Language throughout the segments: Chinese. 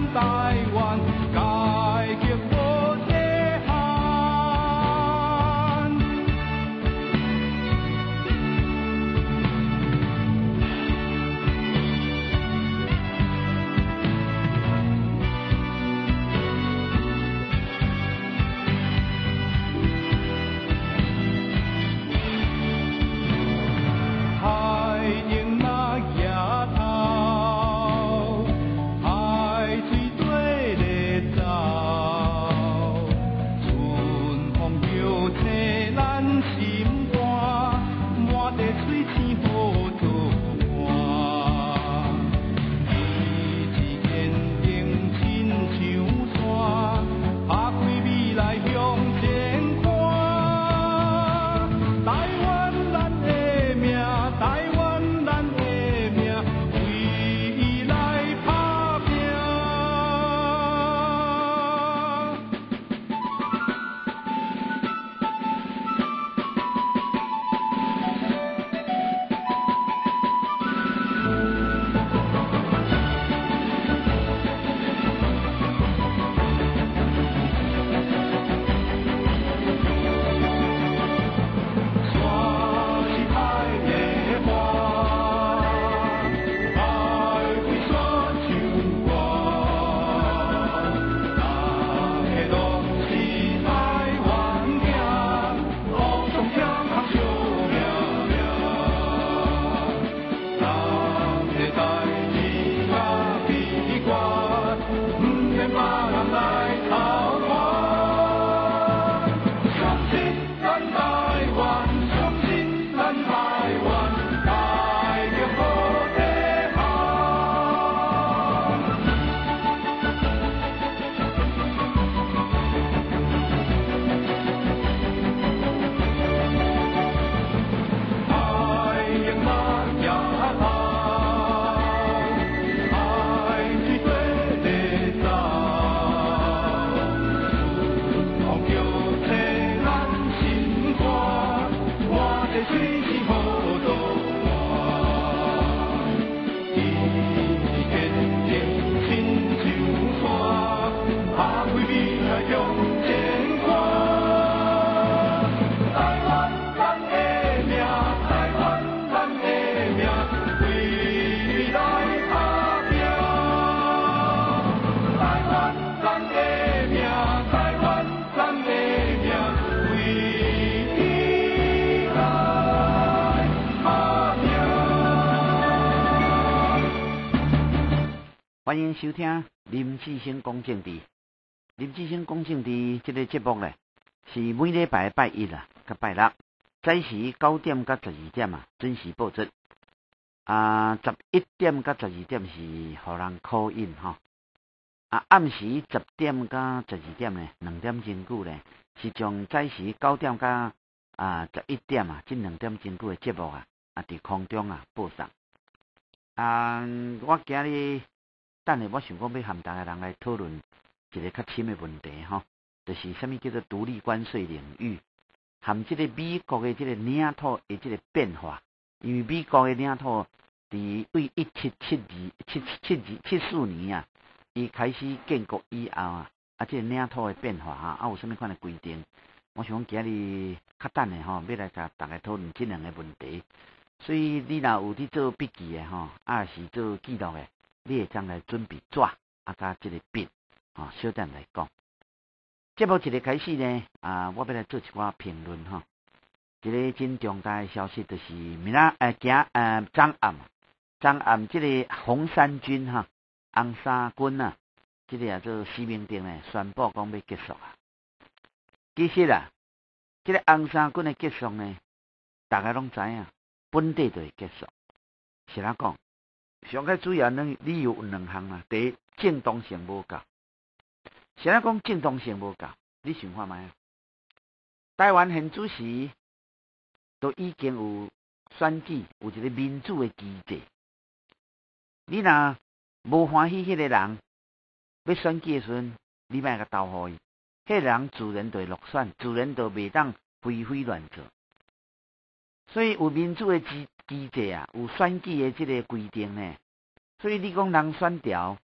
欢迎收听林志兴讲政治。林志兴讲政治这个节目呢，是每礼拜拜一啊，甲拜六早时9点到12点啊，准时播出。11点到12点是互人call in吼。暗时10点到12点呢，2点钟久呢，是从早时9点到11点啊，这2点钟久的节目伫空中播送。我今日等下我想讲要和大家人来讨论一个较深的问题吼，就是什么叫做独立关税领域，和这个美国的这个领土的这个变化。因为美国的领土伫为1774年啊，伊开始建国以后这个领土的变化有什么款的规定？我想今日较等下要来甲大家讨论这两个问题。所以你若有伫做笔记的是做记录的，你会将来准备纸甲这个笔小点来讲。节目一个开始呢，我要来做一寡评论一个真重大的消息就是昨暗这个红衫军红衫军这个做施明定呢宣布讲要结束其实这个红衫军的结束呢，大家拢知影。本地就会结束，是哪讲？上较主要理由有2项第一，正当性无够。是哪讲正当性无够？你想看卖台湾现主时都已经有选举，有一个民主的机制。你若无欢喜迄个人要选举的时阵，你莫甲投互伊，迄个人自然就会落选，自然就袂当非乱做。所以有民主的机制有选举的这个规定呢。所以你讲人选调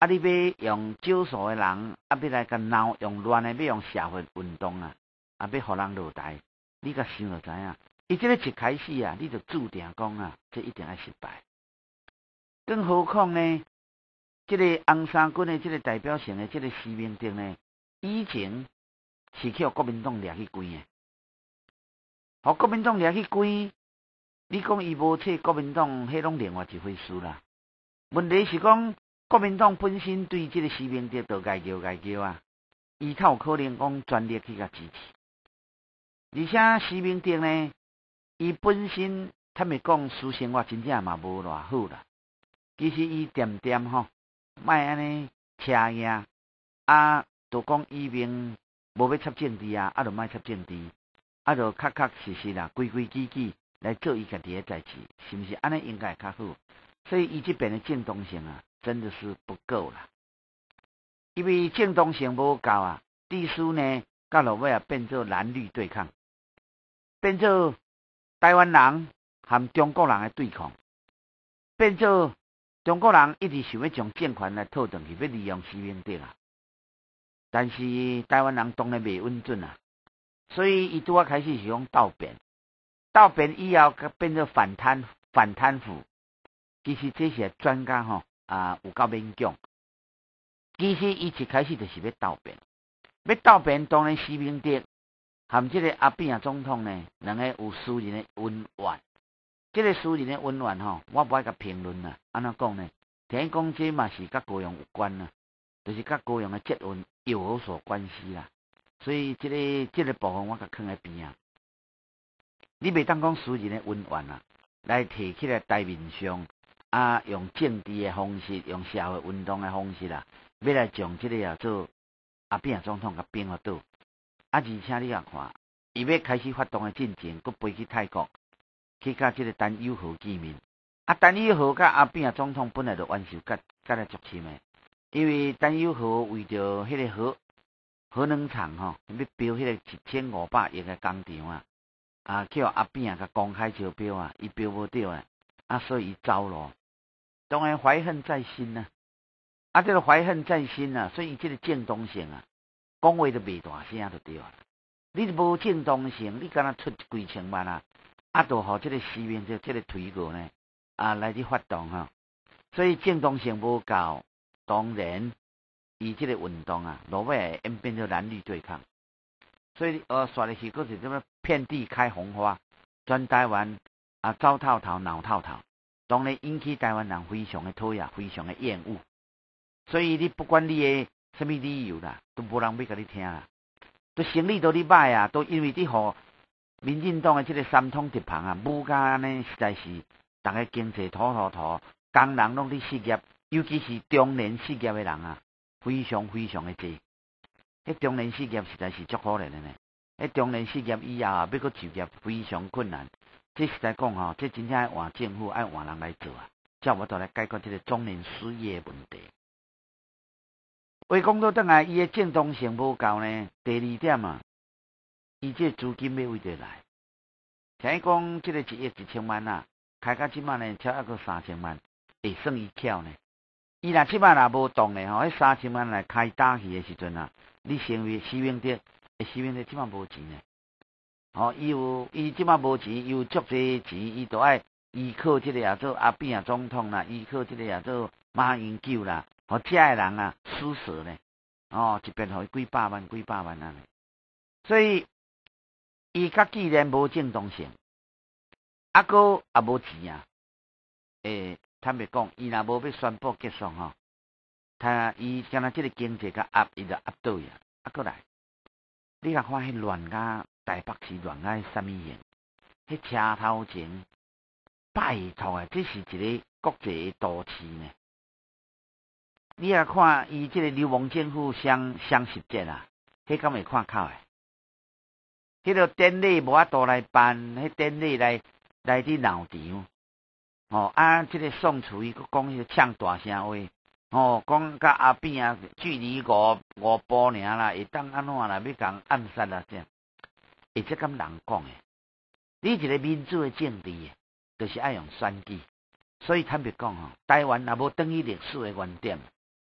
啊，你要用少数的人，啊，要来甲闹用乱的，要用社会运动啊，啊，要互人落台，你甲想就知影，伊即个一开始啊，你就注定讲啊，这一定要失败。更何况呢，这个红衫军的这个代表性的这个施明德呢，以前是去国民党掠去关的，互国民党掠去关，你讲伊无切国民党，迄拢另外一回事啦。问题是讲。国民党本身对这个施明德就该叫啊，伊才有可能讲全力去甲支持。而且施明德呢，伊本身他们讲私生活真正嘛无偌好啦。其实伊点点吼，莫安尼车赢啊，就讲伊明无要插政治啊，啊就莫插政治，啊就确确实实啦，规规矩矩来做伊家己的代志，是毋是安尼应该较好？所以伊这边的正当性啊。真的是不够啦，因为正当性无够啊，地书呢，到落尾啊变做蓝绿对抗，变做台湾人和中国人的对抗，变做中国人一直想要将政权来套转去，要利用施明德啊。但是台湾人当然袂稳准啊，所以伊拄啊开始是用倒变，倒变以后变做反贪腐，其实这些专家吼。有够勉强。其实伊一开始就是要斗辩，当然施明德和这个阿扁啊总统呢，两个有私人的恩怨。这个私人的恩怨吼，我不爱甲评论啦。安怎讲呢？听讲这嘛是甲高阳有关啦，就是甲高阳的结婚有所关系啦。所以这个部分我甲放在边啊。你袂当讲私人的恩怨啊，来提起来台面上。啊，用政治的方式，用社会运动的方式啦，要来将这个做阿扁总统甲变互倒。而且你也看，伊要开始发动的进程，佮飞去泰国，去甲这个陈友豪见面。啊，陈友豪甲阿扁总统本来就冤仇甲来足深的，因为陈友豪为着迄个核能厂吼，要标迄个1500亿的工厂啊，叫阿扁甲公开招标啊，伊标无到啊，所以伊走咯。当然怀恨在心呐，这个怀恨在心呐，所以这个正当性啊，讲话都袂大声就对了。你无正当性，你敢若出几千万啊，就互这个施明德这个推过呢来去发动哈，所以正当性无够，当然伊这个运动啊，落尾会变成蓝绿对抗。所以说的是个是什么遍地开红花，全台湾糟透透闹透透。当然引起台湾人非常的讨厌，非常的厌恶。所以你不管你的什么理由啦，都无人要甲你听啦。都生理都你歹啊，都因为你互民进党的这个三通直旁啊，武甲安尼实在是大家经济土，工人拢伫失业，尤其是中年失业的人啊，非常的多。迄中年失业实在是足可怜的呢。迄中年失业以后要搁就业非常困难。这实在讲吼，这真正爱换政府，爱换人来做啊，才有法度来解决这个中年失业的问题。话讲到转来，伊的正当性无够呢。第二点啊，伊这资金要为着来。听讲这个1亿1000万开到即摆呢，超还阁3000万，会算伊巧呢。伊若即摆若无动呢吼，迄3000万来开打去的时阵你成为施明德即摆无钱呢。伊即摆无钱，伊有足济钱，伊都爱依靠这个做阿扁总统啦，依靠这个做马英九啦，遮的人施舍呢，一边互伊几百万安尼。所以伊既然无正当性，阁也无钱坦白讲，伊若无要宣布结束伊敢若这个经济伊就压倒去阁来，你甲看迄乱台北市乱啥物样？迄车头前，拜托这是一个国际的都市呢。你也看伊这个流氓政府双十节迄敢会看口迄个典礼无法度来办，迄典礼来伫闹场。这个宋楚瑜佫讲迄个唱大声话，讲甲阿扁距离五步尔啦，会当安怎啦？要共暗杀啦这样。这敢人讲你一个民主的政治，就是爱用选举，所以坦白讲台湾也无等于历史的原点。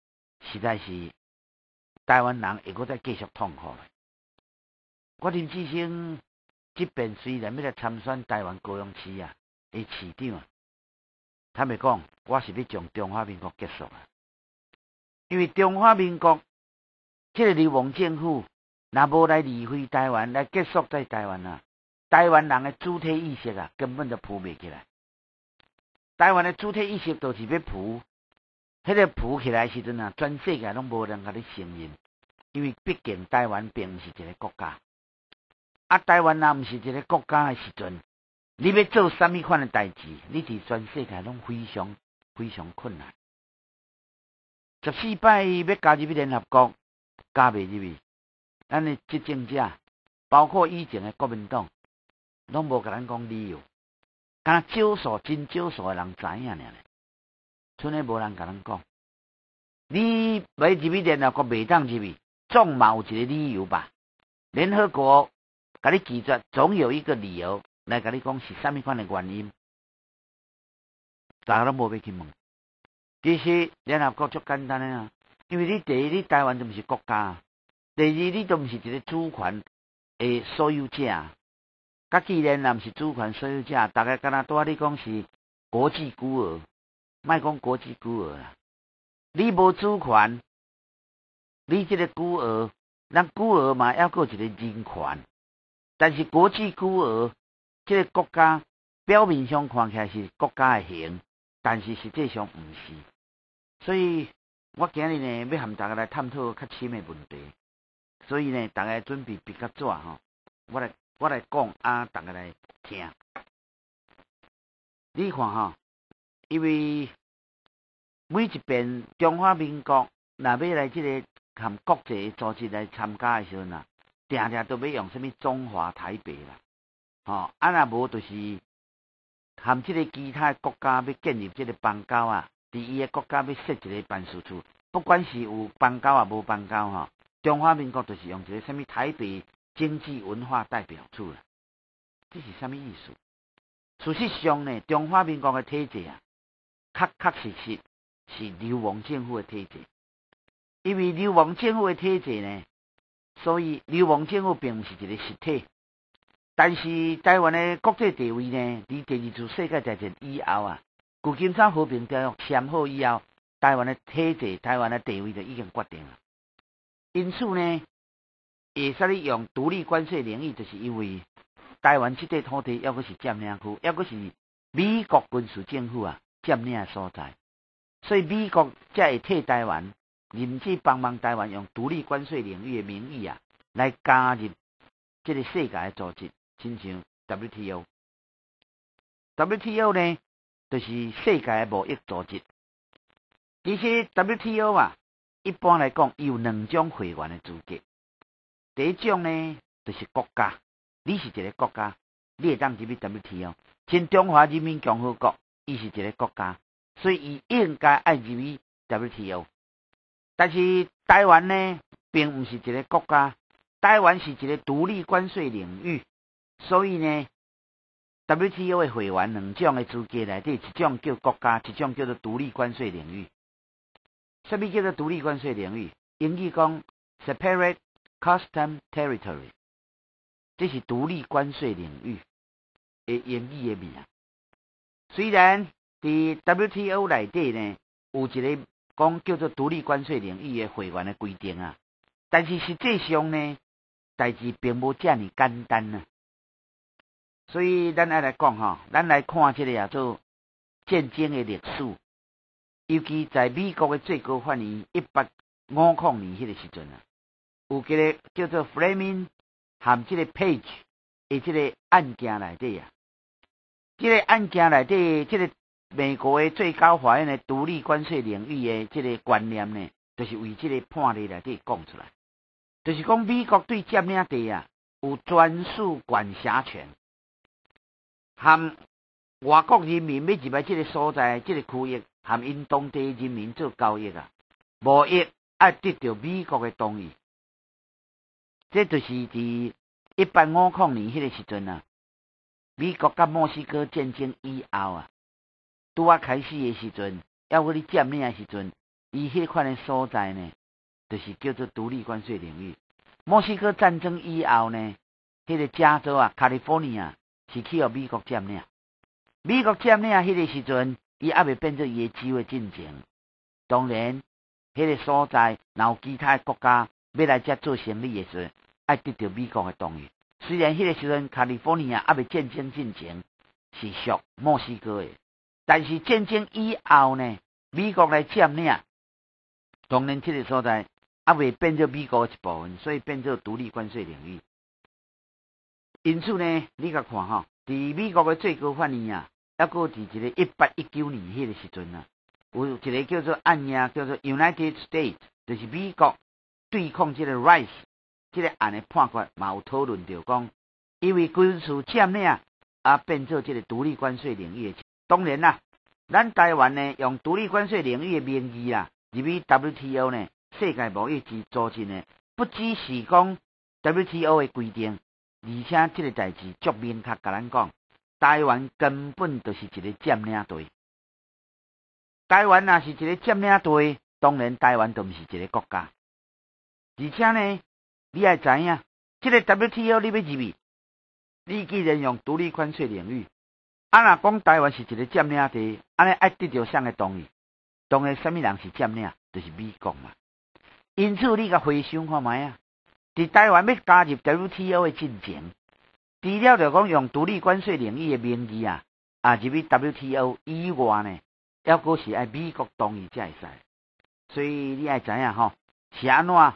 实在是台湾人会搁再继续痛苦。我林志升这边虽然要来参选台湾高雄市的市长，坦白讲，我是要将中华民国结束啊！因为中华民国这个流亡政府，若无来离开台湾，来结束在台湾啊，台湾人的主体意识啊，根本就浮袂起来。台湾的主体意识就是要浮，迄个浮起来时阵啊，全世界拢无人甲你承认，因为毕竟台湾并毋是一个国家。啊，台湾若毋是一个国家的时阵，你要做啥物款的代志，你伫全世界拢非常非常困难。14摆要加入联合国，加袂入去。咱的执政者，包括以前的国民党，拢无甲咱讲理由，敢少数真少数的人知影尔咧，剩诶无人甲咱讲。你要入去联合国袂当入去，总嘛有一个理由吧？联合国甲你拒绝，总有一个理由来甲你讲是啥物款的原因，大家拢无要去问。其实联合国足简单的啊，因为你第一，你台湾就毋是国家；第二，你都毋是一个主权的所有者。甲既然若毋是主权所有者，大家敢若拄仔你讲是国际孤儿，莫讲国际孤儿啦。你无主权，你这个孤儿，咱孤儿嘛要有一个人权，但是国际孤儿，这个国家表面上看起来是国家的形，但是实际上毋是。所以我今日呢要和大家来探讨较深的问题，所以呢大家准备笔甲纸吼，我来讲啊，大家来听。你看吼，因为每一遍中华民国若要来这个和国际组织来参加的时阵啊，定定都要用什么中华台北啦，吼若无就是和这个其他国家要建立这个邦交啊。伫伊个国家要设一个办事处，不管是有邦交啊无邦交吼，中华民国就是用一个什么台北经济文化代表处啦。这是什么意思？事实上呢，中华民国的体制啊，确实是流亡政府的体制。因为流亡政府的体制呢，所以流亡政府并不是一个实体。但是台湾的国际地位呢，伫第二次世界大战以后啊。旧金山和平条约签好以后，台湾的体制、台湾的地位就已经决定了。因此呢，会使你用独立关税领域，就是因为台湾这块土地抑阁是占领区，抑阁是美国军事政府啊占领的所在，所以美国才会替台湾，甚至帮忙台湾用独立关税领域的名义啊，来加入这个世界的组织，亲像 WTO。WTO 呢？就是世界的贸易组织。其实 WTO 啊，一般来讲，有两种会员的资格。第一种呢，就是国家，你是一个国家，你会当入去 WTO。像中华人民共和国，伊是一个国家，所以伊应该爱入去 WTO。但是台湾呢，并不是一个国家，台湾是一个独立关税领域，所以呢。WTO 的会员两种的资格内底，一种叫国家，一种叫做独立关税领域。什么叫做独立关税领域？英语讲 Separate Custom Territory， 这是独立关税领域的英语的名。虽然伫 WTO 内底呢，有一个讲叫做独立关税领域的会员的规定啊，但是实际上呢，代志并无这么简单啊。所以咱爱来讲吼，咱来看这个叫做战争的历史，尤其在美国的最高法院1850年迄个时阵啊，有一个叫做 Fleming 和这个 Page 的这个案件内底啊，这个案件内底，这个美国的最高法院的独立关税领域的这个观念呢，就是为这个判例内底讲出来，就是讲美国对占领地啊有专属管辖权。和外国人民要入来这个所在、这个区域，和因当地人民做交易啊，无一要得到美国的同意。这就是伫1850年迄个时阵啊，美国甲墨西哥战争以后啊，拄啊开始的时阵，要去你占领的时阵， 伊迄款的所在呢，就是叫做独立关税领域。墨西哥战争以后呢，迄个加州啊 ，California 是去予美国占领。美国占领迄个时阵，伊还未变做伊的机会进程。当然，迄个所在，然后其他国家要来遮做生意的时候，爱得到美国的同意。虽然迄个时阵，California还未战争进程，是属墨西哥的，但是战争以后呢，美国来占领，当然这个所在还未变做美国的一部分，所以变做独立关税领域。因此呢，你甲看吼，伫美国的最高法院啊，还佫伫一个1819年迄个时阵啊，有一个叫做案件叫做 United States， 就是美国对抗这个 Rice 这个案的判决嘛有讨论到讲，因为军事占领啊变做这个独立关税领域的。当然啦，咱台湾呢用独立关税领域的名义啦，入去 WTO 呢，世界贸易组织呢，不只是讲 WTO 的规定。而且这个代志足明确，甲咱讲，台湾根本就是一个占领队。台湾若是一个占领队，当然台湾就毋是一个国家。而且呢，你爱知影，这个 WTO 你要入去，你既然用独立关税领域，若讲台湾是一个占领地，安尼爱得到谁的同意？当然，什么人是占领？就是美国嘛。因此，你甲回想看卖啊。伫台湾要加入 WTO 的进程，除了就讲用独立关税领域的名义啊，入去 WTO 以外呢，还佫是爱美国同意才会使。所以你爱知影吼，是安怎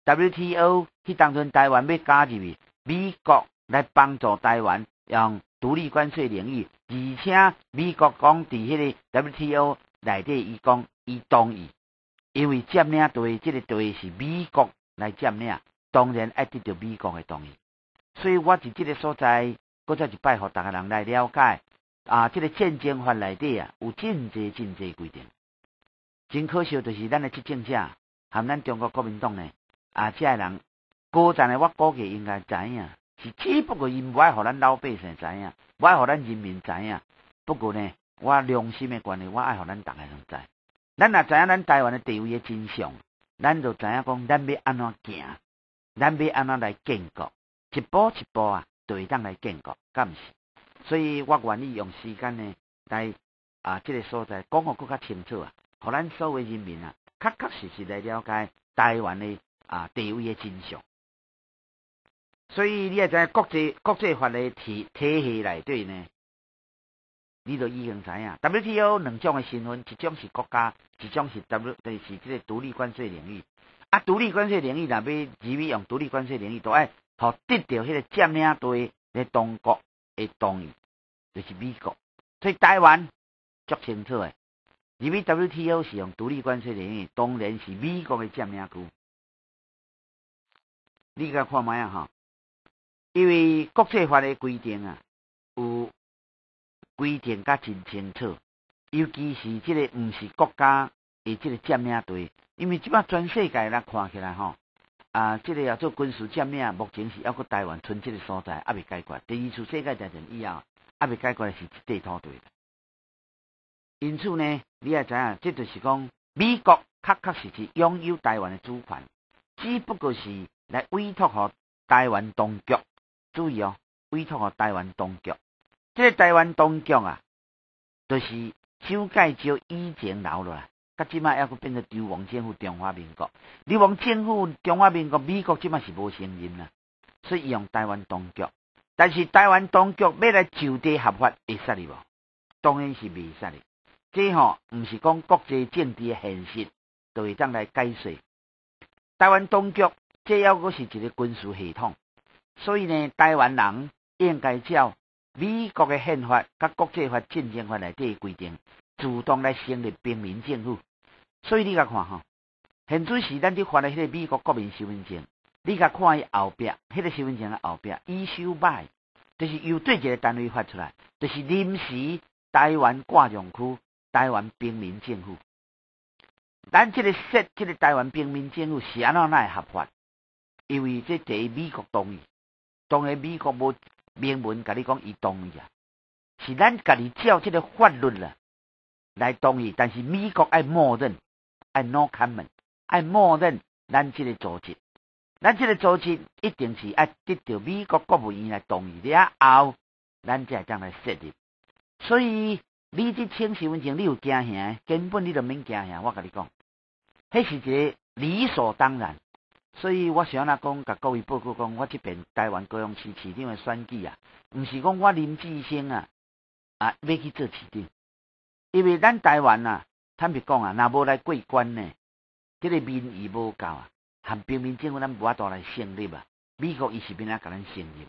WTO 迄当阵台湾要加入去，美国来帮助台湾用独立关税领域，而且美国讲伫迄个 WTO 内底，伊讲伊同意，因为占领队这个队是美国来占领。当然爱得到美国的同意，所以我伫这个所在，搁再一摆，互大家人来了解这个战争法内底啊，有真侪规定。真可惜，就是咱的执政者和咱中国国民党呢，这个人高层的，我估计应该知影，是只不过因无爱互咱老百姓知影，无爱互咱人民知影。不过呢，我良心的关系，我爱互咱大家人知。咱若知影咱台湾的地位的真相，咱就知影讲，咱要安怎行。咱要安怎来建国，一步一步啊，就会当来建国，敢毋是？所以我愿意用时间呢，来这个所在讲互更较清楚啊，互咱所有人民啊，确实来了解台湾的地位的真相。所以你也知国际法的体系内底呢，你就已经知影 WTO 两种的身份，一种是国家，一种是就是这个独立关税领域。独立关税领域若要入去用独立关税领域，都爱互得到迄个占领队的中国的同意，就是美国。所以台湾足清楚的，入去 WTO 是用独立关税领域，当然是美国的占领区。你甲看卖啊吼，因为国际法的规定啊，有规定甲真清楚，尤其是这个毋是国家的这个占领队。因为即摆全世界来看起来吼，这个要做军事占领，目前是还佫台湾剩这个所在还未解决。第二次世界大战以后，还未解决的是这块土地。因此呢，你也知影，这就是讲美国确实拥有台湾的主权，只不过是来委托予台湾当局。注意哦，委托予台湾当局。这个台湾当局啊，就是蒋介石以前留落来。甲即摆还佫变成流亡政府中华民国，流亡政府中华民国，美国即摆是无承认啦，所以用台湾当局。但是台湾当局要来就地合法，会使哩无？当然是袂使哩。这毋是讲国际政治的现实，就会当来解释。台湾当局这还佫是一个军事系统，所以呢，台湾人应该照美国的宪法甲国际法、战争法内底的规定。主动来成立平民政府，所以你甲看吼，现在是咱伫发的迄个美国国民身份证，你甲看伊后壁，迄个身份证的后壁issue by，就是由对一个单位发出来，就是临时台湾挂容区台湾平民政府。咱这个设这个台湾平民政府是安怎会合法？因为这第一美国同意，当然美国无明文甲你讲伊同意啊，是咱家己照这个法律啦。来同意，但是美国爱默认， 爱 no comment， 爱默认咱这个组织，咱这个组织一定是爱得到美国国务院来同意了后，咱才会当来设立。所以你这请身份证，你有惊吓，根本你就免惊吓。我跟你讲，迄是一个理所当然。所以我想来讲，甲各位报告讲，我这边台湾高雄市市长的选举啊，毋是讲我林志升啊要去做市长，因为咱台湾啊，坦白讲啊，若无来过关呢，这个民意无够啊，和平民政府咱无法度来成立啊，美国伊是免来甲咱承认。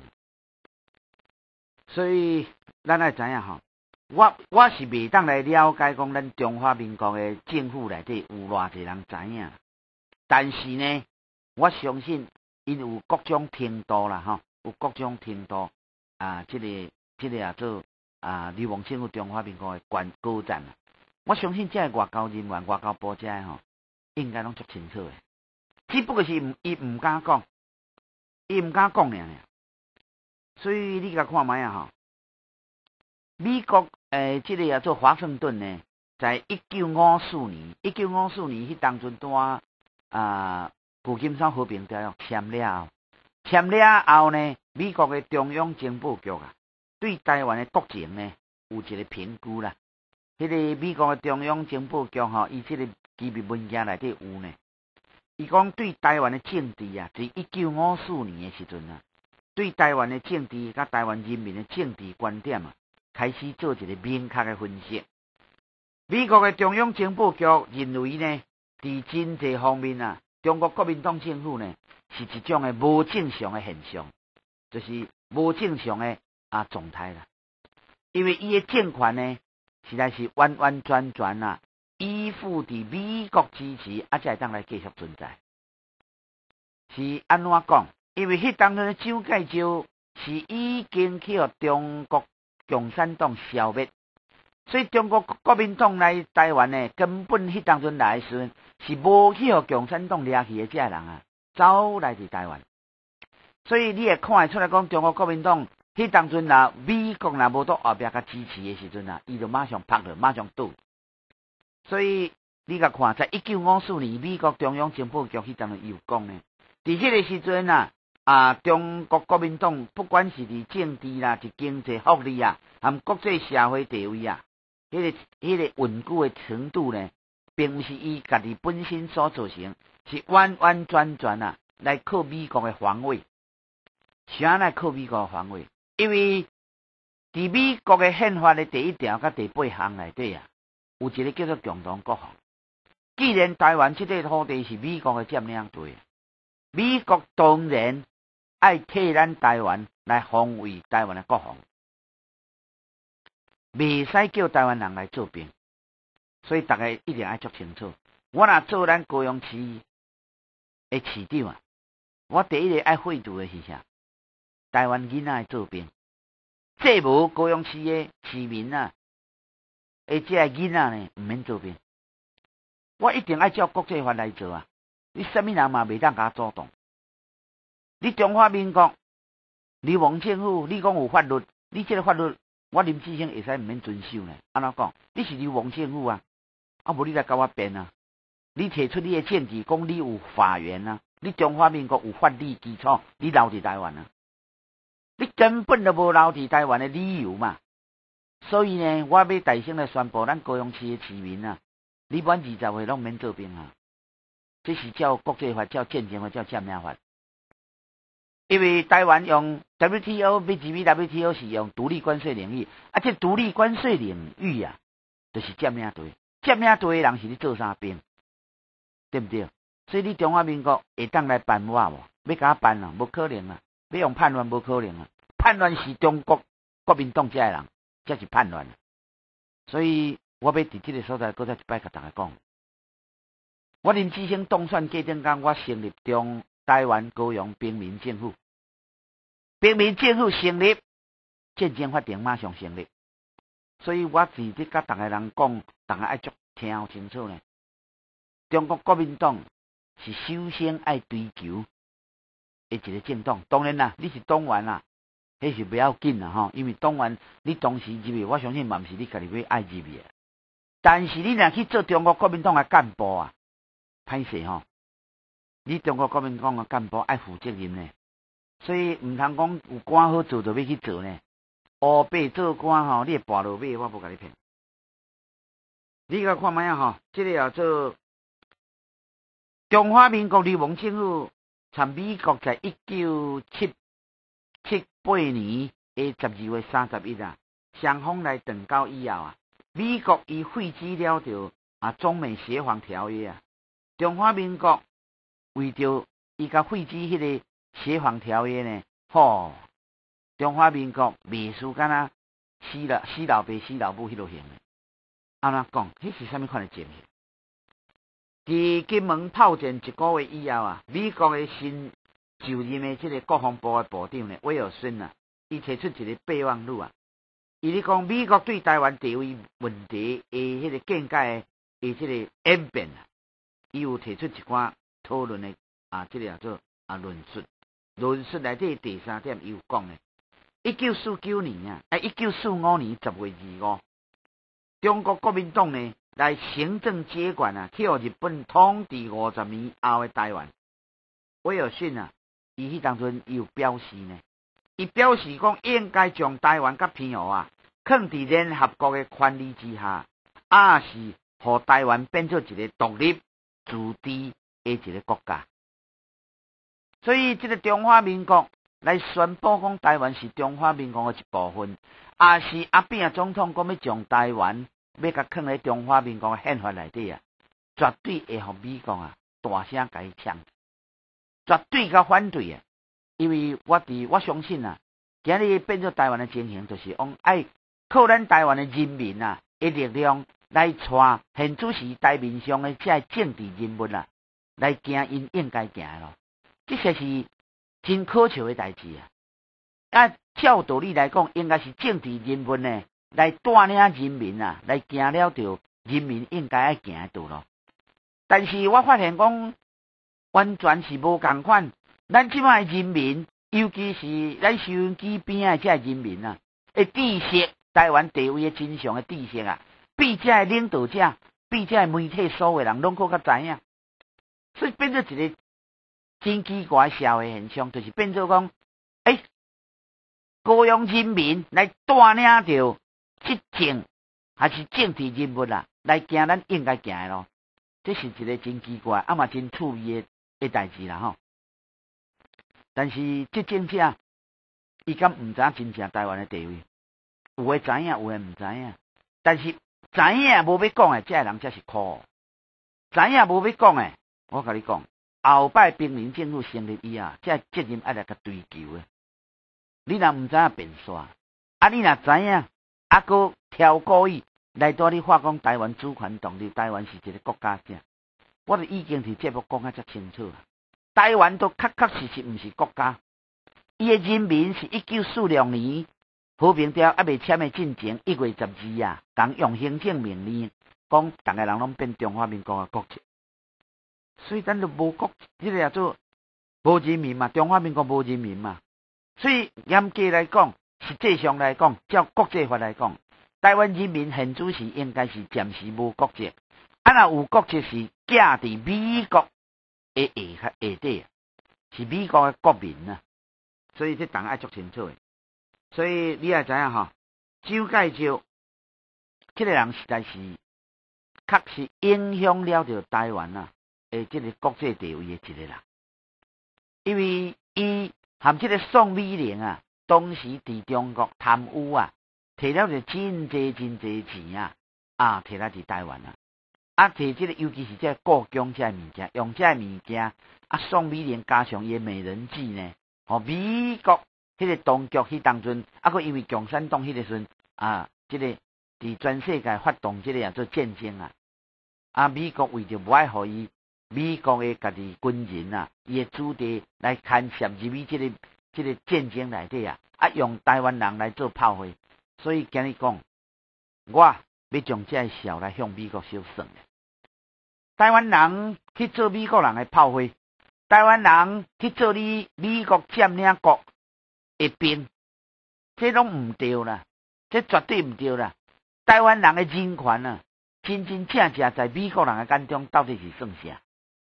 所以咱爱知影吼，我是未当来了解讲咱中华民国的政府内底有偌济人知影，但是呢，我相信因有各种程度啦，吼，有各种程度啊，这个啊做流亡政府中华民国的高层啊，我相信这个外交人员、外交部这个吼，应该拢足清楚的，只不过是伊唔敢讲，伊唔敢讲尔。所以你甲看卖啊吼，美国这个做华盛顿呢，在1954年迄当阵单旧金山和平条约签了后呢，美国的中央情报局啊，对台湾的国情呢有一个评估啦。迄个美国的中央情报局吼，伊这个机密文件内底有呢，伊讲对台湾的政治啊，在1954年的时阵啊，对台湾的政治甲台湾人民的政治观点啊，开始做一个明确的分析。美国的中央情报局认为呢，伫真济方面啊，中国国民党政府呢是一种的无正常的现象，就是无正常的状态啦。因为伊的政权呢，实在是完完全全啊，依附伫美国支持，才会当来继续存在。是安怎讲？因为迄当中的蒋介石是已经去互中国共产党消灭，所以中国国民党来台湾呢，根本迄当中来的时阵是无去互共产党掠去的这人啊，走来伫台湾。所以你会看会出来讲，中国国民党迄当阵啊，美国若无到后壁甲支持的时阵啊，伊就马上拍了，马上倒。所以你甲看，在1954年，美国中央情报局迄当中有讲呢，伫迄个时阵啊。中国国民党不管是伫政治啦、是经济福利啊，含国际社会地位啊，迄个稳固的程度呢，并不是伊家己本身所造成，是完完全全啊来靠美国的防卫，啥来靠美国的防卫？因为伫美国的宪法的第1条甲第8项内底啊，有一个叫做共同国防。既然台湾这块土地是美国的占领地，美国当然爱替咱台湾来防卫台湾的国防，袂使叫台湾人来做兵，所以大家一定爱做清楚。我若做咱高雄市的市长啊，我第一个爱废除的是啥？台湾囡仔做兵，这无高雄市的市民啊，这个囡仔呢唔免做兵，我一定爱照国际法来做啊！你什么人嘛袂当甲我阻挡？你中华民国流亡政府，你讲有法律，你这个法律，我林志升会使唔免遵守呢？安怎讲？你是流亡政府啊，无你来甲我辩啊！你提出你的证据，讲你有法源啊，你中华民国有法律基础，你留伫台湾啊？你根本就无留伫台湾的理由嘛！所以呢，我要大声来宣布，咱高雄市的市民啊，你满20岁拢免做兵啊！这是照国际法、照战争法、照占领法。因为台湾用 WTO， 要入去 WTO 是用独立关税领域，这独立关税领域啊，就是占领地。占领地的人是你做啥兵，对不对？所以你中华民国会当来办我无？要甲我办啊？无可能啊！要用叛乱无可能啊！叛乱是中国国民党这人，这是叛乱。所以我要伫这个所在，搁再一摆甲大家讲。我林志升当选过程间，我成立中台湾高雄平民政府，平民政府成立，战争法庭马上成立。所以我直直甲大家人讲，大家爱足听清楚呢。中国国民党是首先爱追求的一个政党，当然啦，你是党员啦，迄是不要紧啦吼，因为党员你当时入去，我相信嘛毋是你家己要爱入去的。但是你若去做中国国民党的干部啊， 歹势吼，你中国国民党的干部爱负责任呢，所以唔通讲有官好做就要去做呢。乌白做官吼，你会跋落马，我无甲你骗。你甲看卖啊吼，这个叫做中华民国流亡政府，参美国在1978年的12月31啊，双方来断交以后啊，美国伊废止了着中美协防条约啊，中华民国为着伊甲废止迄个协防条约呢，中华民国袂输敢若死老爸死老母迄落型的。安怎讲？迄是啥物款的情形？伫金门炮战1个月以后啊，美国的新就任的这个国防部的部长呢，威尔逊啊，伊提出一个备忘录啊，伊咧讲美国对台湾地位问题的迄个见解的这个演变啊，伊有提出一寡讨论的这个叫做论述。论述内底第3点，伊有讲呢，1945年10月25，中国国民党呢来行政接管啊，去互日本统治50年后的台湾。威尔逊啊，伊迄当阵伊有表示呢，伊表示讲应该将台湾甲澎湖啊，放伫联合国的权力之下，是互台湾变做一个独立自治的一个国家。所以这个中华民国来宣布讲台湾是中华民国的一部分，是阿扁总统讲要将台湾要甲放在中华民国的宪法内底啊，绝对会互美国大声甲伊呛，绝对甲反对啊！因为我相信今日变做台湾的情形，就是讲爱靠咱台湾的人民的力量来带现主时台面上的这政治人物来行因应该行的咯。这些是真可笑的代志照道理来讲，应该是政治人物呢来带领人民来行了着人民应该爱行的道路。但是我发现讲，完全是无共款。咱即摆人民，尤其是咱收音机边的这人民会知悉台湾地位的真相的知悉比这领导者、比这媒体所有人拢较知影，所以变做一个真奇怪社会现象，就是变做讲，高阳人民来带领着执政还是政治人物来行咱应该行的咯，这是一个真奇怪嘛真趣味的代志啦吼。但是执政者伊敢毋知真正台湾的地位，有诶知影，有诶毋知影。但是知影无要讲诶，这人才是苦。知影无要讲诶，我甲你讲，后摆平民政府成立以后，这责任爱来甲追究诶。你若毋知影变煞，你若知影，搁挑故意来带你发讲台湾主权独立，台湾是一个国家啥？我已经伫节目讲啊遮清楚啦。台湾都确实毋是国家，伊诶人民是1946年和平条约未签诶进前1月12共用行政命令，讲逐个人拢变中华民国诶国籍，所以咱就无国，即个叫做无人民嘛，中华民国无人民嘛。所以严格来讲，实际上来讲，照国际法来讲，台湾人民现主时应该是暂时无国籍，若有国籍是寄伫美国诶下底，是美国诶国民所以这当爱足清楚诶。所以你也知影周介石这个人实在是确实影响了着台湾诶这个国际地位诶一个人，因为伊含这个宋美龄当时伫中国贪污摕了就真济钱摕来伫台湾摕这个尤其是这故宫这物件，用这物件宋美龄加上伊诶美人计呢，美国迄个当局迄当阵佫因为共产党迄个时阵这个伫全世界发动这个做战争美国为着无爱互伊美国诶家己军人伊诶子弟来干涉入去这个战争内底用台湾人来做炮灰，所以今日讲，我要将这笑来向美国收算的。台湾人去做美国人的炮灰，台湾人去做你美国占领国的兵，这拢毋对啦，这绝对毋对啦。台湾人的人权真正在美国人的眼中到底是算啥？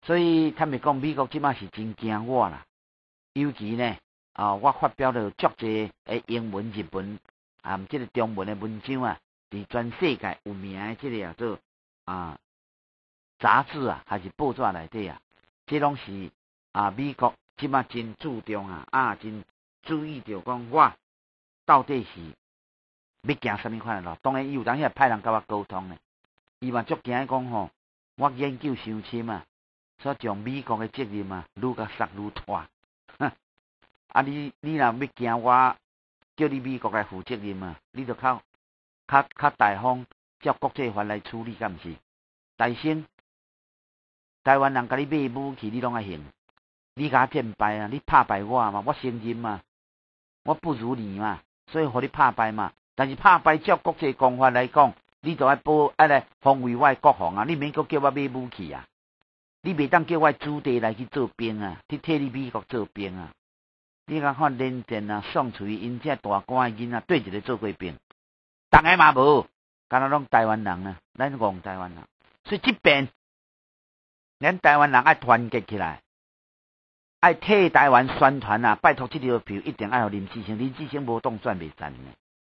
所以他们讲美国即马是真惊我啦，尤其呢，我发表了足侪诶英文、日文即个中文诶文章啊，伫全世界有名诶即个做杂志啊，还是报纸内底啊，即拢是美国即马真注重真注意着讲我到底是要行什么款的路。当然，伊有当时派人甲我沟通咧，伊嘛足惊讲吼，我研究伤深啊，所以将美国的责任愈甲塞愈大。你若要惊我，叫你美国来负责任你就较大方，照国际法来处理，敢毋是？大先，台湾人甲你买武器，你拢爱行。你甲我战败你拍败我嘛，我承认嘛，我不如你嘛，所以互你拍败嘛。但是拍败照国际公法来讲，你就爱来防卫我的国防你免阁叫我买武器你袂当叫我子弟来去做兵去替你美国做兵你甲看连战宋楚瑜因这大官的囡仔对一个做过兵，逐个嘛无，敢若拢台湾人咱戆台湾人，所以即边咱台湾人爱团结起来，爱替台湾宣传拜托这条票一定爱互林志升，林志升无当选袂赞呢。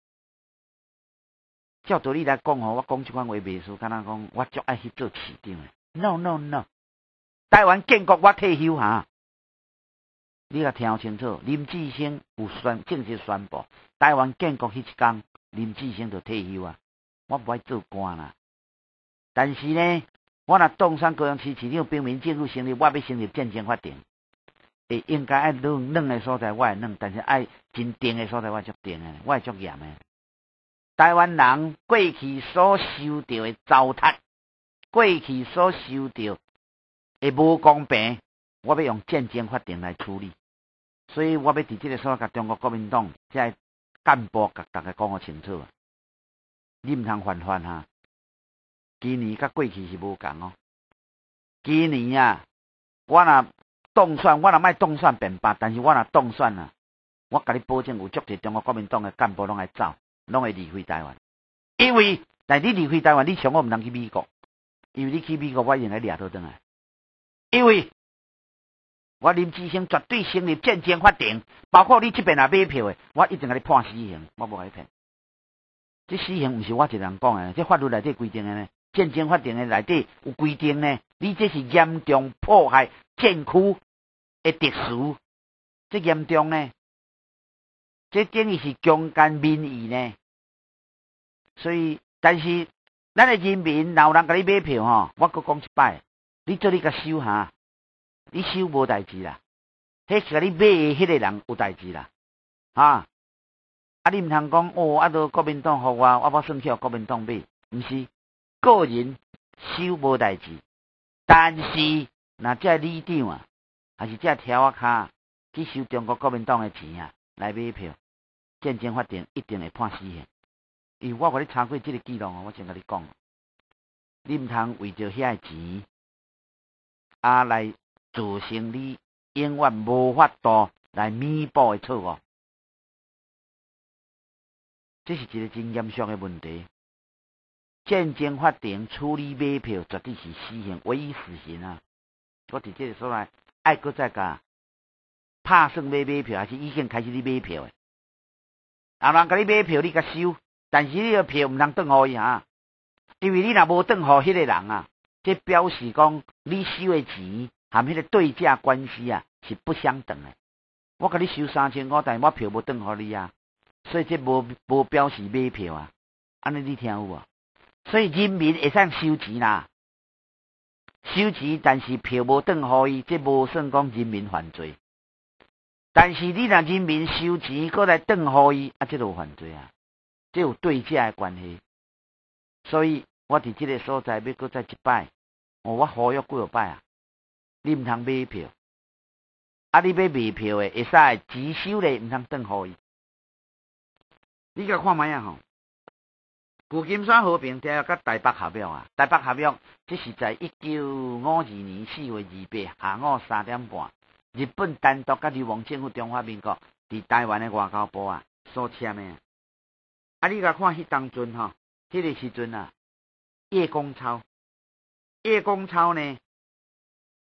照道理来讲我讲即款话袂输，敢若讲我足爱去做市长的。No no no， 台湾建国我退休你甲听清楚，林志升有正式宣布，台湾建国迄一天，林志升就退休我不爱做官啦。但是呢，我若当选高雄市市长，兵民政府成立，我要成立战争法庭。应该爱软的所在我会软，但是爱真定的所在我足定的，我会足严的。台湾人过去所受到的糟蹋，过去所受到的无公平，我要用战争法庭来处理。所以我要伫这个所甲中国国民党这些干部甲大家讲个清楚你毋通犯法今年甲过去是无共今年我若当选，我若莫当选便罢，但是我若当选我甲你保证有足侪中国国民党的干部拢会走，拢会离开台湾。因为但你离开台湾，你像我毋通去美国，因为你去美国我用来掠倒转来。因为我林志升绝对成立战争法庭，包括你这边买票的，我一定甲你判死刑，我无爱骗。这死刑毋是我一个人讲的，这法律内底规定的呢。战争法庭的内底有规定呢，你这是严重破坏战区的特殊，这严重呢，这等于是强奸民意呢。所以，但是咱的人民，若有人甲你买票我阁讲一摆，你做你甲收你收无代志啦，迄是甲你买的迄个人有代志啦，你毋通讲都国民党互我要算去互国民党买，毋是个人收无代志，但是若这里长还是这条卡去收中国国民党的钱来买票，战争法庭一定会判死刑。因为我甲你查过这个记录我先甲你讲，你毋通为着遐个钱来造成你永远无法度来弥补的错误，这是一个真严肃的问题。战争法庭处理买票绝对是死刑，唯一死刑我伫这个所在爱搁再甲拍算买票，还是已经开始你买票的。人甲你买票，你甲收，但是你个票毋通转互伊因为你若无转互迄个人这表示讲你收的钱含迄个对价关系是不相等的。我甲你收3500，但是我票无转互你所以这无表示买票安尼你听有无？所以人民会使收钱收钱，但是票无转互伊，这无算讲人民犯罪。但是你若人民收钱，搁来转互伊这就有犯罪这有对价的关系。所以我伫这个所在要搁再一摆我呼吁几落摆你毋通买票你要买票的会使只收咧，毋通转互伊。你甲看卖旧金山和平大学甲台北合约台北合约这是在1952年4月28日下午3点半，日本单独甲流亡政府中华民国伫台湾的外交部所签的你甲看迄当阵迄个时阵叶公超呢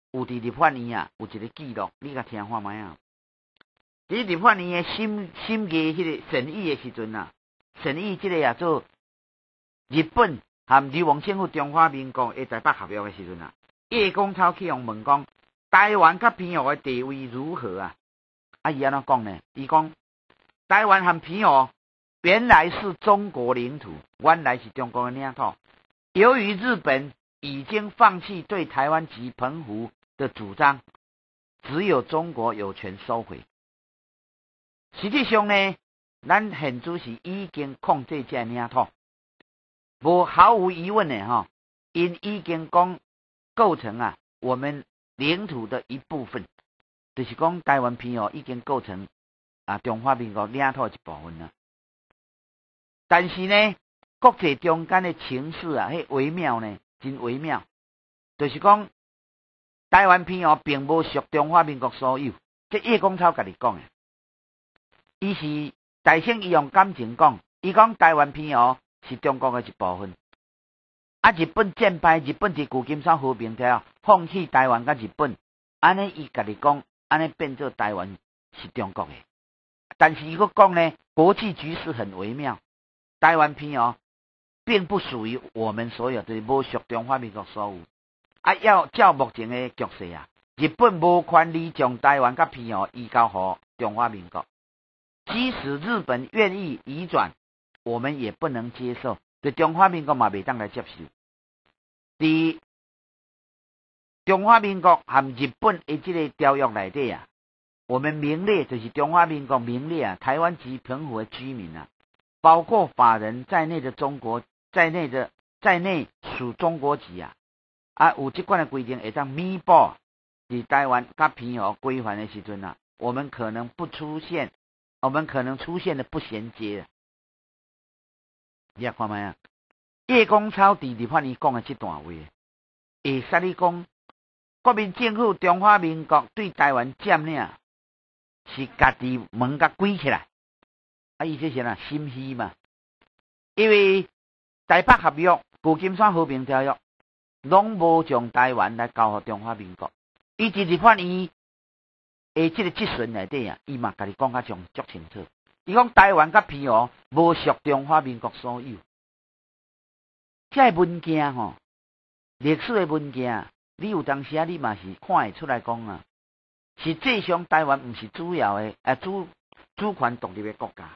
有伫立法院啊，有一个记录，你甲听看卖啊。伫立法院诶审议迄个审议诶时阵啊，审议即个啊做日本含流亡政府中华民国诶台北合约诶时阵啊，叶公超去用问讲，台湾甲澎湖诶地位如何啊？啊，伊安怎讲呢？伊讲台湾和澎湖原来是中国领土，原来是中国的领土。由于日本已经放弃对台湾及澎湖的主张，只有中国有权收回。实际上呢，咱现主是已经控制这领土，毫无疑问的哈，因已经讲构成啊我们领土的一部分，就是讲台湾澎湖已经构成啊中华民国领土的一部分了。但是呢，国际中间的情势啊，迄微妙呢，真微妙。就是讲，台湾澎湖并无属中华民国所有，这叶公超家己讲的。伊是大声伊用感情讲，伊讲台湾澎湖是中国的一部分。啊，日本战败，日本伫旧金山和平条放弃台湾甲日本，安尼伊家己讲，安尼变做台湾是中国的。但是伊个讲呢，国际局势很微妙，台湾澎湖并不属于我们所有，就是无属中华民国所有。啊，要照目前的局势啊，日本无权利将台湾甲澎湖移交予中华民国。即使日本愿意移转，我们也不能接受，对中华民国嘛袂当来接受。伫中华民国和日本的这个条约内底啊，我们名列就是中华民国名列啊，台湾及澎湖的居民啊，包括法人在内的中国在内属中国籍啊，有这款的规定会当弥补伫台湾甲澎湖规范的时阵啊，我们可能出现的不衔接。你也看卖啊，叶公超伫立法院讲的这段话，会使你讲国民政府中华民国对台湾占领是家己门甲关起来，意思是心虚嘛？因为台北合约、旧金山和平条约拢无将台湾来交予中华民国，伊伫立法院这个质询内底啊，伊嘛家己讲甲足清楚。伊讲台湾甲澎湖无属中华民国所有。这文件吼，历史的文件，你有当时啊，你嘛是看会出来讲啊。实际上，台湾毋是主要的主权独立的国家，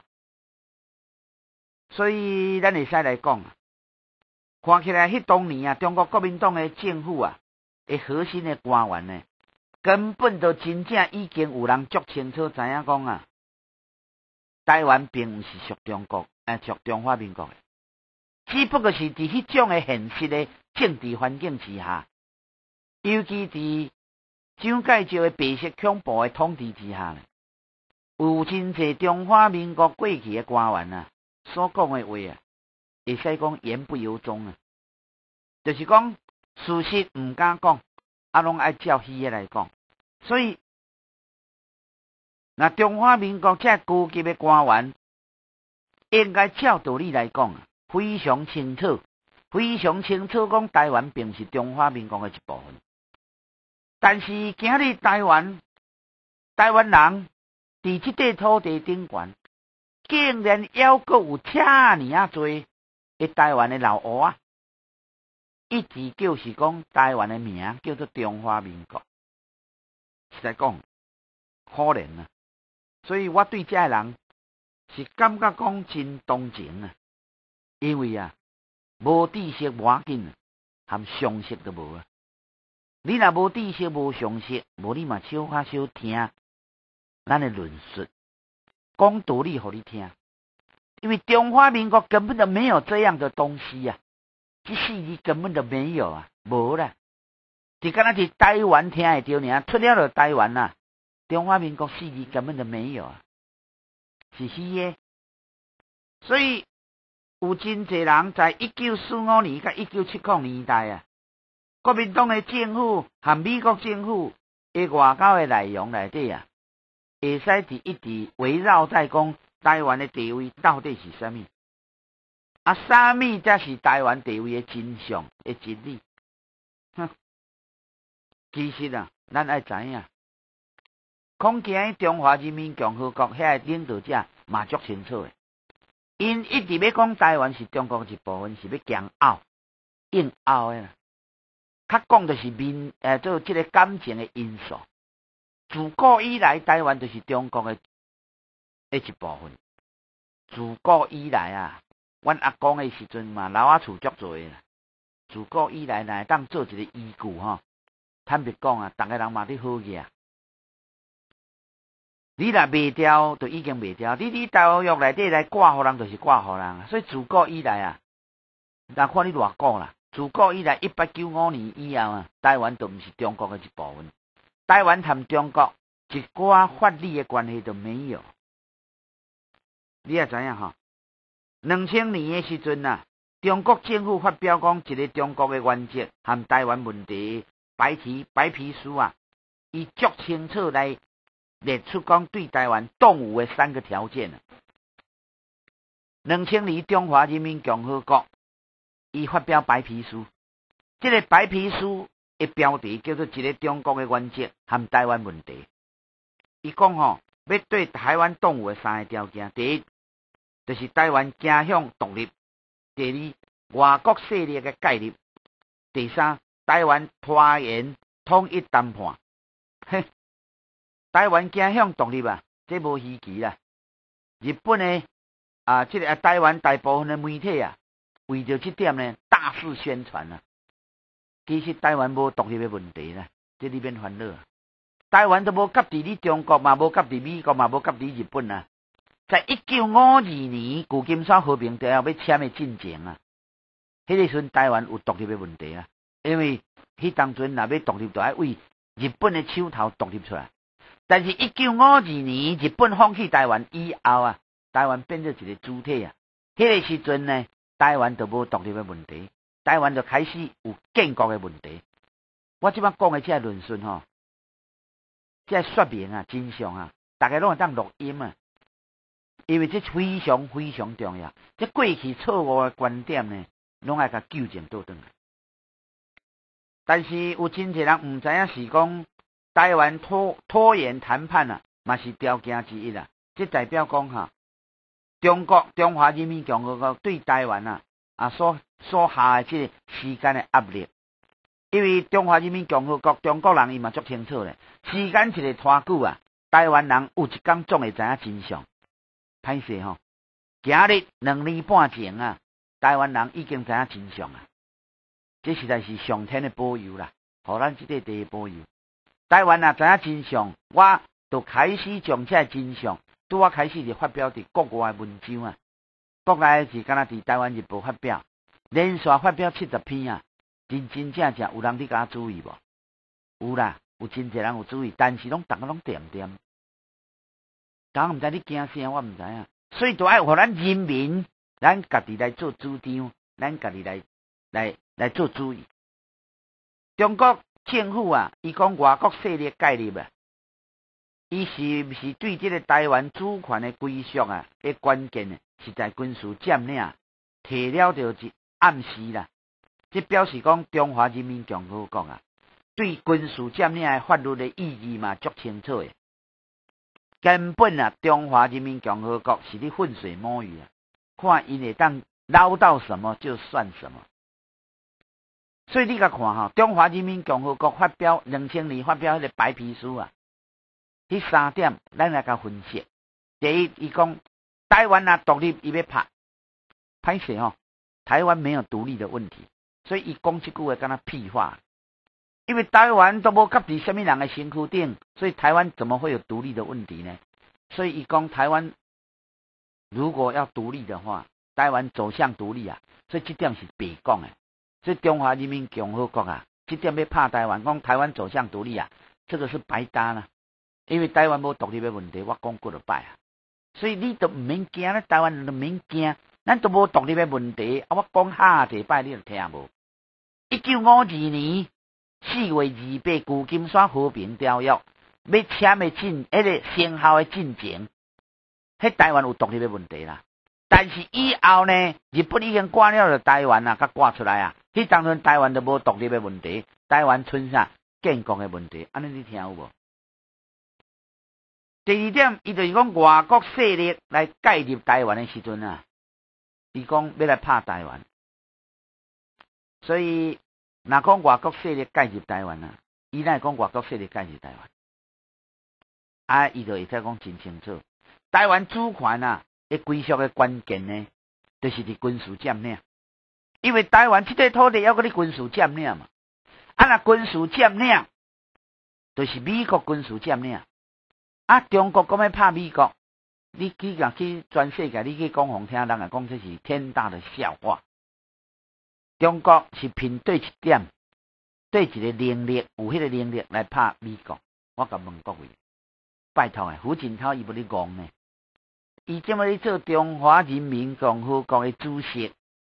所以咱会使来讲啊。看起来，当年啊，中国国民党的政府啊，的核心的官员呢，根本就真正已经有人足清楚知影讲啊，台湾并毋是属中国，属中华民国的，只不过是伫迄种的现实的政治环境之下，尤其伫蒋介石的白色恐怖的统治之下呢，有真侪中华民国过去的官员啊，所讲的话啊，会使讲言不由衷啊，就是讲事实毋敢讲，拢爱照虚的来讲，所以那中华民国这高级的官员，应该照道理来讲啊，非常清楚讲台湾并是中华民国的一部分。但是今日台湾人伫这块土地顶悬，竟然还阁有遮尔啊多的台湾的老乌啊，一直就是讲台湾的名叫做中华民国，实在讲可怜啊！所以我对这个人是感觉讲真同情啊，因为啊，无知识无要紧啊，含常识都无啊。你若无知识无常识，无你嘛小听咱的论述，讲道理互你听。因为中华民国根本就没有这样的东西啊，这世界根本就没有啊，无啦。只敢若是台湾听会着尔，出了台湾啊，中华民国世界根本就没有啊，是虚的。所以有真侪人在1945年到1970年代啊，国民党的政府和美国政府的外交的内容内底啊，会使伫一直围绕在讲台湾的地位到底是啥物？啊，啥物才是台湾地位的真相的真理？ 其实啊，咱爱知影，恐惊中华人民共和国遐个领导者嘛足清楚诶，因一直要讲台湾是中国一部分，是要强拗、硬拗诶啦。较讲就是做即个感情诶因素。自古以来，台湾就是中国诶一部分。自古以来啊，阮阿公诶时阵嘛，老仔厝足多啦。自古以来来当做一个依据吼。坦白讲啊，逐个人嘛伫好个。你若卖掉，就已经卖掉。你大陆内底来挂互人，就是挂互人。所以自古以来啊，但看你偌久啦。自古以来，1895年以后啊，台湾都毋是中国的一部分。台湾和中国一寡法律的关系都没有。你也知影吼，2000年的时阵啊，中国政府发表讲一个中国的原则和台湾问题白皮书啊，伊足清楚来列出讲对台湾动武的3个条件啊。2000年中华人民共和国伊发表白皮书，这个白皮书的标题叫做《一个中国的原则和台湾问题》。伊讲吼，要对台湾动武的3个条件：第一，就是台湾走向独立；第二，外国势力的介入；第三，台湾拖延统一谈判。嘿，台湾走向独立啊，这无稀奇啦。日本的这个台湾大部分的媒体啊，为着这点呢，大肆宣传啊。其实台湾无独立的问题啦，这里免烦恼。台湾都无夹伫你中国嘛，无夹伫美国嘛，无夹伫日本啊。在1952年旧金山和平条约要签的进前啊，迄个时阵台湾有独立的问题啊，因为迄当阵若要独立，就要为日本的手头独立出来。但是1952年日本放弃台湾以后啊，台湾变做一个主体啊。迄个时阵呢，台湾就无独立的问题，台湾就开始有建国的问题。我即摆讲的这论述吼，这说明啊，真相啊，大家拢会当录音啊，因为这非常非常重要。这过去错误的观点呢，拢爱甲纠正倒转来。但是有真侪人毋知影是讲台湾拖延谈判啊，嘛是条件之一啊。这代表讲哈，中华人民共和国对台湾所下的这个时间的压力，因为中华人民共和国中国人伊嘛足清楚咧，时间一个拖久啊，台湾人有一天总会知影真相。歹势吼，今日2年半前啊，台湾人已经知影真相啊。这实在是上天的保佑啦，互咱这个地的保佑。台湾知影真相，我就开始将这真相，拄我开始就发表伫国外的文章啊。国内是敢若伫台湾日报发表，连续发表70篇啊，真正有人伫甲注意无？有啦，有真侪人有注意，但是逐个拢点点。敢毋知你惊啥？我毋知影。所以就爱互咱人民，咱家己来做主张，咱家己来做主意。中国政府啊，伊讲外国势力介入啊，伊是毋是对这个台湾主权的归属啊？的关键呢，是在军事占领，提了就一暗示啦。这表示讲中华人民共和国啊，对军事占领的法律的意义嘛，足清楚的。根本啊，中华人民共和国是咧浑水摸鱼啊，看因会当捞到什么就算什么。所以你甲看吼，中华人民共和国发表2000年发表迄个白皮书啊，迄3点咱来甲分析。第一，伊讲台湾独立伊要拍，歹势吼，台湾没有独立的问题，所以伊讲即句话敢若屁话。因为台湾都无夹伫什么人的身躯顶，所以台湾怎么会有独立的问题呢？所以伊讲台湾如果要独立的话，台湾走向独立啊，所以这点是白讲的。所以中华人民共和国啊，这点要拍台湾，讲台湾走向独立啊，这个是白搭啦。因为台湾无独立的问题，我讲过了摆啊，所以你都唔免惊咧，台湾人都唔免惊，咱都无独立的问题啊，我讲下一摆你就听无。1952年4月28旧金山和平条约要签的迄个生效的进程，迄台湾有独立的问题啦。但是以后呢，日本已经挂了台湾啊，甲挂出来啊，迄当阵台湾都无独立的问题，台湾剩啥？ 建国的问题，安尼你听有无？第二点，伊就是讲外国势力来介入台湾的时阵啊，伊讲要来拍台湾，所以若讲外国势力介入台湾啊，伊乃讲外国势力介入台湾，啊，伊就会使讲真清楚，台湾主权啊，的归属的关键呢，就是伫军事占领，因为台湾这块土地要搁你军事占领嘛，啊，若军事占领，就是美国军事占领。啊！中国讲要拍美国，你去全世界，你去讲互听，人也讲这是天大的笑话。中国是凭对一点，对一个能力，有迄个能力来拍美国。我甲问各位，拜托诶，胡锦涛伊无咧戆呢？伊这么咧做中华人民共和国的主席，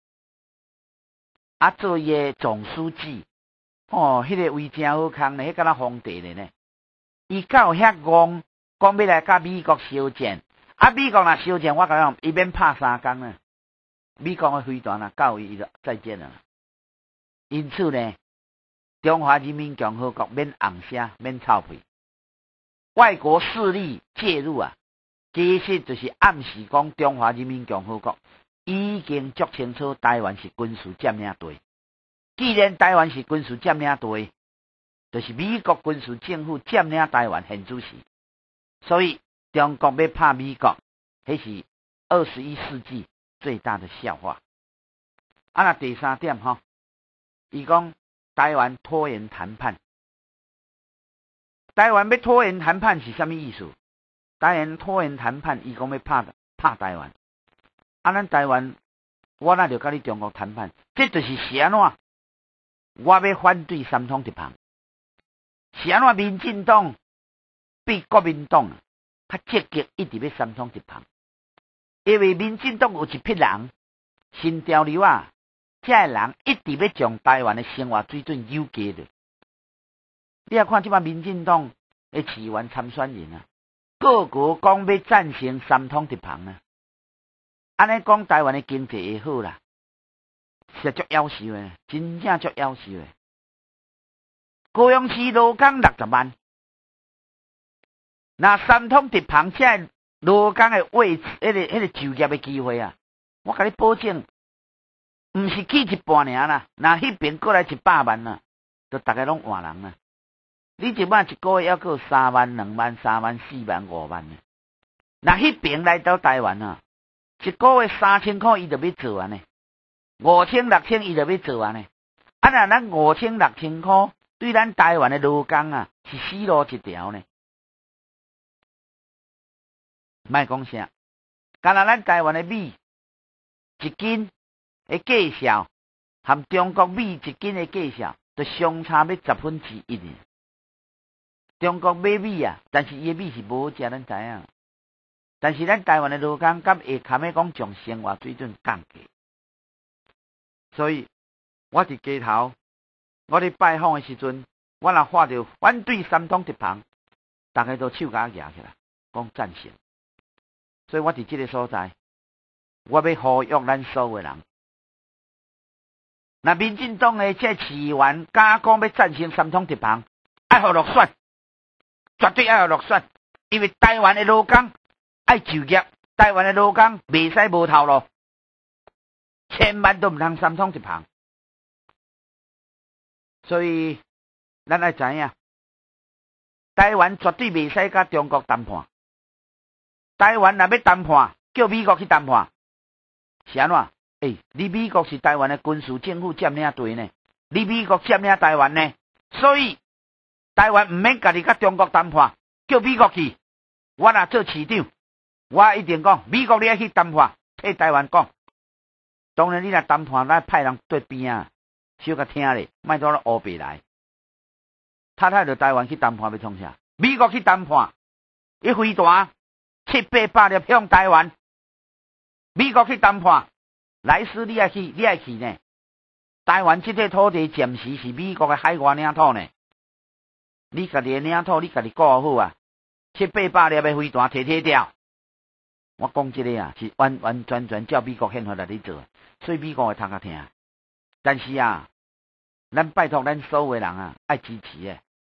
啊，做伊的总书记，哦，迄个位真好康呢，迄敢若皇帝咧呢？伊敢有遐戆？讲要来甲美国烧战，啊！美国若烧战，我讲伊免拍3工啊。美国的飞弹啊，到伊就再见了。因此呢，中华人民共和国免红声，免臭屁。外国势力介入啊，其实就是暗示讲中华人民共和国已经足清楚台湾是军事占领地。既然台湾是军事占领地，就是美国军事政府占领台湾现主时。所以中国要拍美国，迄是21世纪最大的笑话。啊，那第3点吼，伊讲台湾拖延谈判，台湾要拖延谈判是什么意思？台湾拖延谈判，伊讲要拍台湾。啊，咱台湾，我那就甲你中国谈判，这就是安怎？我要反对三通一旁，是安怎？民进党比国民党较积极，一直要三通一旁，因为民进党有一批人，新潮流啊，这个人一直要将台湾的生活水准优低的。你也看即摆民进党的市员参选人啊，个个讲要赞成三通一旁啊，安尼讲台湾的经济会好啦，是足夭寿的，真正足夭寿的。高雄市劳工60万。那三通一旁，这劳工的位置，迄个就业的机会啊，我甲你保证，毋是去一半尔啦，那迄边过来100万啦，就大家拢换人啦。你即摆一个月要过3万、2万、3万、4万、5万呢？那迄边来到台湾啊，一个月3000块，伊就要做完呢，5000、6000，伊就要做完呢。啊，那咱5000、6000块，对咱台湾的劳工啊，是死路一条呢。莫讲啥，干那咱台湾的米一斤的价销，含中国米一斤的价销，就相差要1/10呢。中国买米啊，但是伊的米是无好食，咱知影。但是咱台湾的劳工敢会堪要讲将生活水准降低，所以我伫街头，我伫拜访的时阵，我若看到反对三通一旁，大家都手甲举起来，讲赞成。所以我伫这个所在，我要呼吁咱所有人。那民进党的这市员敢讲要赞成三通一旁，爱互落选，绝对爱互落选，因为台湾的劳工爱就业，台湾的劳工袂使无头路，千万都毋通三通一旁。所以咱爱知影，台湾绝对袂使甲中国谈判。台湾若要谈判，叫美国去谈判，是安怎？你美国是台湾的军事政府占领地呢，你美国占领台湾呢，所以台湾毋免家己甲中国谈判，叫美国去。我若做市长，我一定讲，美国你爱去谈判，替台湾讲。当然你若谈判，咱派人对边啊，小甲听咧，莫到咧乌白来。太太着台湾去谈判要创啥？美国去谈判，伊飞弹700-800粒向台湾，美国去谈判，莱斯你爱去呢？台湾这块土地暂时是美国的海外领土呢，你家己的领土你家己顾好啊，700-800粒的飞弹摕掉。我讲这个啊，是完完全全照美国宪法来去做，所以美国会通较听。但是啊，咱拜托咱所有人啊，爱支持诶。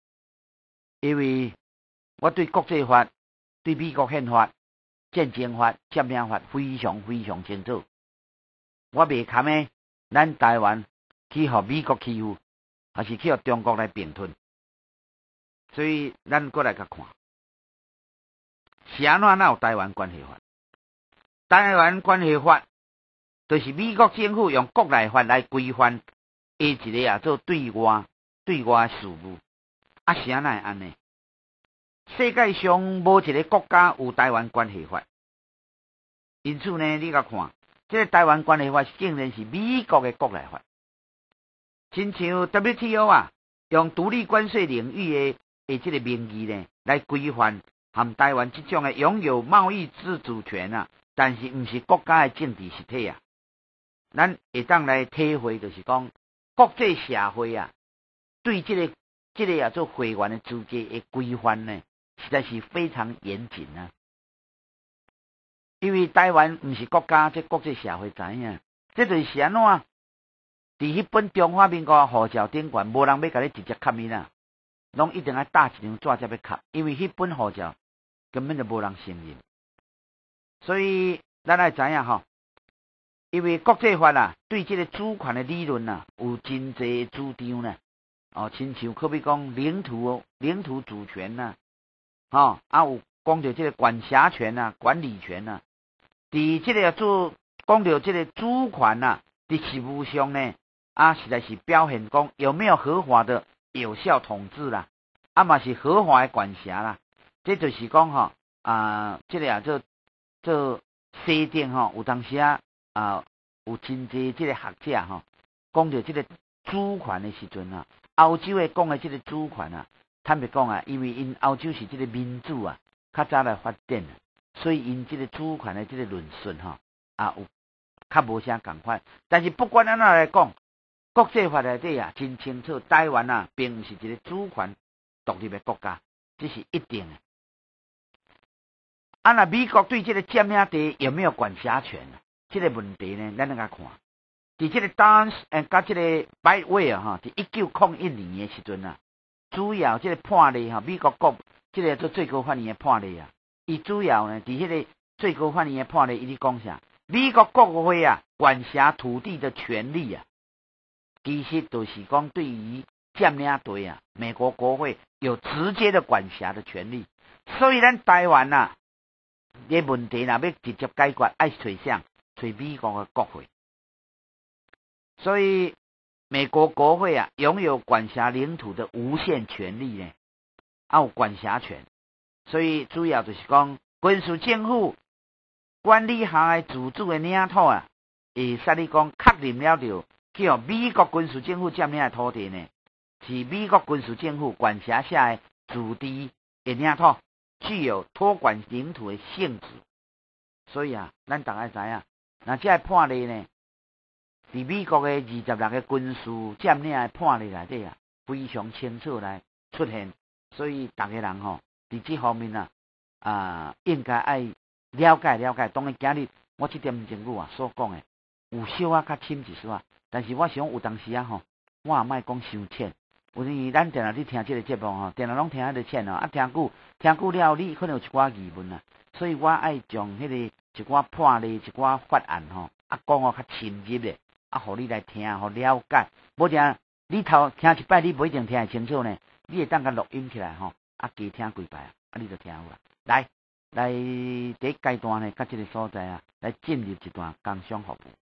因为我对国际法、对美国宪法、战争法、占领法非常非常清楚。我袂堪诶，咱台湾去互美国欺负，还是去互中国来并吞。所以咱过来甲看，是安怎有台湾关系法？台湾关系法就是美国政府用国内法来规范一个做对外事务。啊，是安怎会安尼？世界上无一个国家有台湾关系法，因此呢，你甲看，这个台湾关系法竟然是美国的国内法，亲像 WTO 啊，用独立关税领域的这个名义呢，来规范含台湾这种的拥有贸易自主权啊，但是毋是国家的政治实体啊。咱会当来体会，就是讲国际社会啊，对这个做会员的资格的规范呢，实在是非常严谨啊。因为台湾毋是国家，这国际社会知影，这就是安怎？伫迄本中华民国护照顶悬，无人要甲你直接刻印啊，拢一定要打一张纸才要刻，因为迄本护照根本就无人承认。所以咱来知影吼，因为国际法啊，对这个主权的理论啊，有真侪主张呢。亲像可比讲领土主权呐，有讲到这个管辖权啊、管理权啊，伫这个讲到这个主权啊，伫实务上呢，实在是表现讲有没有合法的有效统治啦，嘛是合法的管辖啦。这就是讲这个做西定有当时有真侪这个学者讲到这个主权的时阵啊。欧洲的讲的这个主权啊，坦白讲啊，因为因欧洲是这个民主啊，较早来发展啊，所以因这个主权的这个论述有较无啥共款。但是不管安怎来讲，国际法内底啊，真清楚，台湾啊，并不是一个主权独立的国家，这是一定的。那美国对这个占领地有没有管辖权啊？这个问题呢，咱来看。伫这个 Dance 甲这个 Bidewell 伫1901年的时阵啊，主要这个判例美国国这个做最高法院的判例啊，伊主要呢伫迄个最高法院的判例，伊咧讲啥？美国国会啊管辖土地的权利啊，其实就是讲对于占领地啊，美国国会有直接的管辖的权利。所以咱台湾啊，这问题若要直接解决，爱找啥？找美国的国会。所以，美国国会啊，拥有管辖领土的无限权利呢，有管辖权。所以主要就是讲，军事政府管理下的自主的领土啊，会使你讲确认了着，叫美国军事政府占领的土地呢，是美国军事政府管辖下的自治的领土，具有托管领土的性质。所以啊，咱大家知影，那这判例呢？伫美国的26个军事占领的判例内底啊，非常清楚来出现，所以大家人伫这方面应该爱了解。当然，今日我这点钟语所讲的有小较深一丝但是我想有当时我也莫讲伤浅，有因咱定定咧听这个节目定定拢听得浅听久了，你可能有一寡疑问所以我爱将迄个一寡判例、一寡法案讲较深入的。互你来听，互了解。无定你头听一摆，你不一定听得清楚呢。你会当甲录音起来加听几摆你就听好啦。来第一阶段呢，甲这个所在来进入一段工商服务。